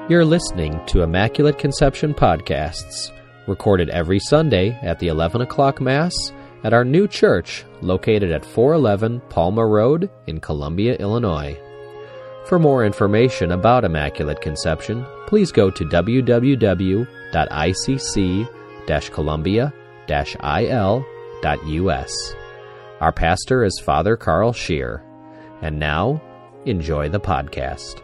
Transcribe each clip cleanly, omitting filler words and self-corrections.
You're listening to Immaculate Conception Podcasts, recorded every Sunday at the 11 o'clock Mass at our new church located at 411 Palmer Road in Columbia, Illinois. For more information about Immaculate Conception, please go to www.icc-columbia-il.us. Our pastor is Father Carl Scheer. And now, enjoy the podcast.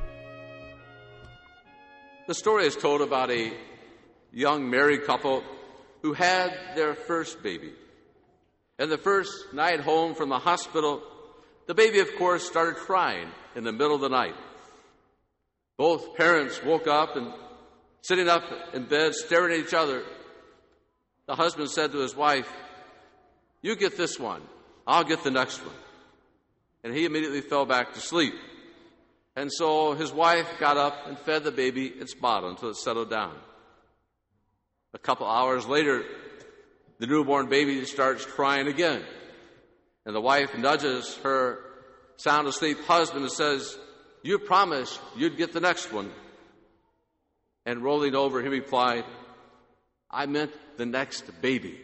The story is told about a young married couple who had their first baby. And the first night home from the hospital, the baby, of course, started crying in the middle of the night. Both parents woke up and, sitting up in bed, staring at each other, the husband said to his wife, "You get this one, I'll get the next one." And he immediately fell back to sleep. And so his wife got up and fed the baby its bottle until it settled down. A couple hours later, the newborn baby starts crying again. And the wife nudges her sound asleep husband and says, "You promised you'd get the next one." And rolling over, he replied, "I meant the next baby."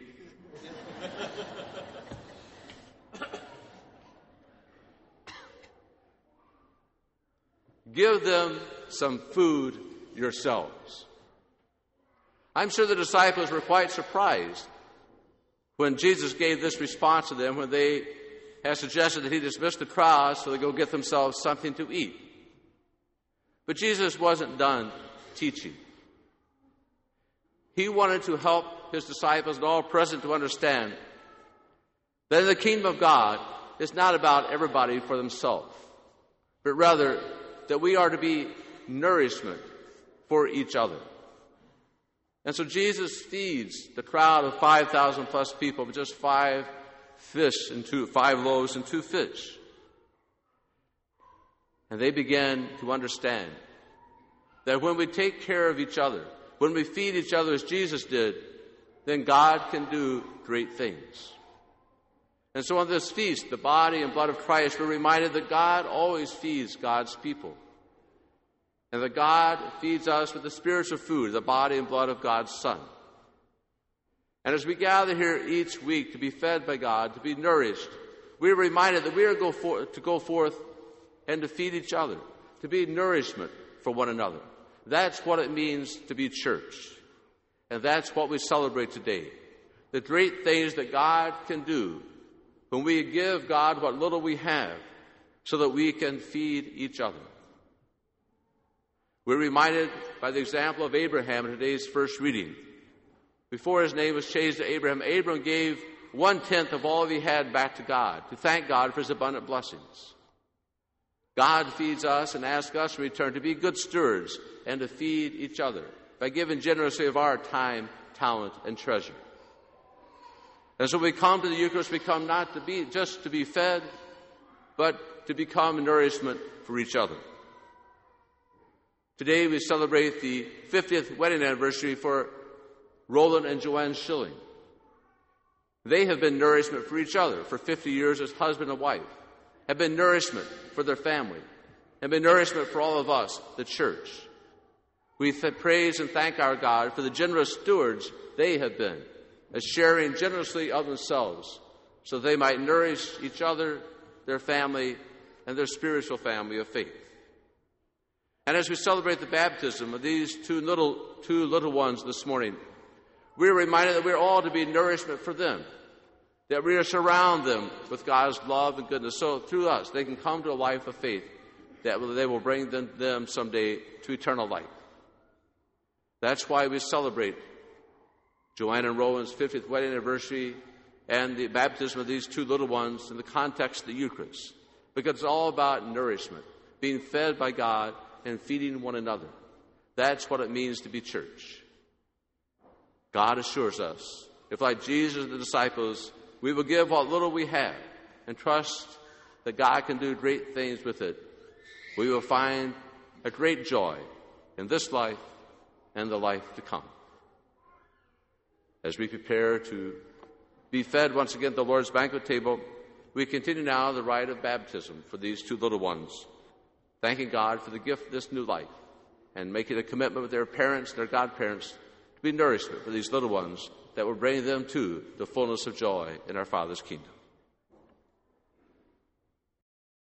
Give them some food yourselves. I'm sure the disciples were quite surprised when Jesus gave this response to them when they had suggested that he dismiss the crowd so they go get themselves something to eat. But Jesus wasn't done teaching. He wanted to help his disciples and all present to understand that in the kingdom of God, it's not about everybody for themselves, but rather that we are to be nourishment for each other. And so Jesus feeds the crowd of 5,000 plus people with just 5 loaves and 2 fish. And they began to understand that when we take care of each other, when we feed each other as Jesus did, then God can do great things. And so on this feast, the body and blood of Christ, we're reminded that God always feeds God's people. And that God feeds us with the spiritual food, the body and blood of God's Son. And as we gather here each week to be fed by God, to be nourished, we're reminded that we are to go forth and to feed each other, to be nourishment for one another. That's what it means to be church. And that's what we celebrate today. The great things that God can do when we give God what little we have so that we can feed each other. We're reminded by the example of Abraham in today's first reading. Before his name was changed to Abraham, Abraham gave 1/10 of all he had back to God to thank God for his abundant blessings. God feeds us and asks us in return to be good stewards and to feed each other by giving generously of our time, talent, and treasure. And so we come to the Eucharist, we come not to be just to be fed, but to become nourishment for each other. Today we celebrate the 50th wedding anniversary for Roland and Joanne Schilling. They have been nourishment for each other for 50 years as husband and wife, have been nourishment for their family, have been nourishment for all of us, the church. We praise and thank our God for the generous stewards they have been, as sharing generously of themselves so they might nourish each other, their family, and their spiritual family of faith. And as we celebrate the baptism of these two little ones this morning, we're reminded that we're all to be nourishment for them, that we are surround them with God's love and goodness. So through us, they can come to a life of faith that they will bring them someday to eternal life. That's why we celebrate Joanne and Rowan's 50th wedding anniversary and the baptism of these two little ones in the context of the Eucharist, because it's all about nourishment, being fed by God and feeding one another. That's what it means to be church. God assures us, if like Jesus and the disciples, we will give what little we have and trust that God can do great things with it, we will find a great joy in this life and the life to come. As we prepare to be fed once again at the Lord's banquet table, we continue now the rite of baptism for these two little ones, thanking God for the gift of this new life and making a commitment with their parents, their godparents, to be nourishment for these little ones that will bring them to the fullness of joy in our Father's kingdom.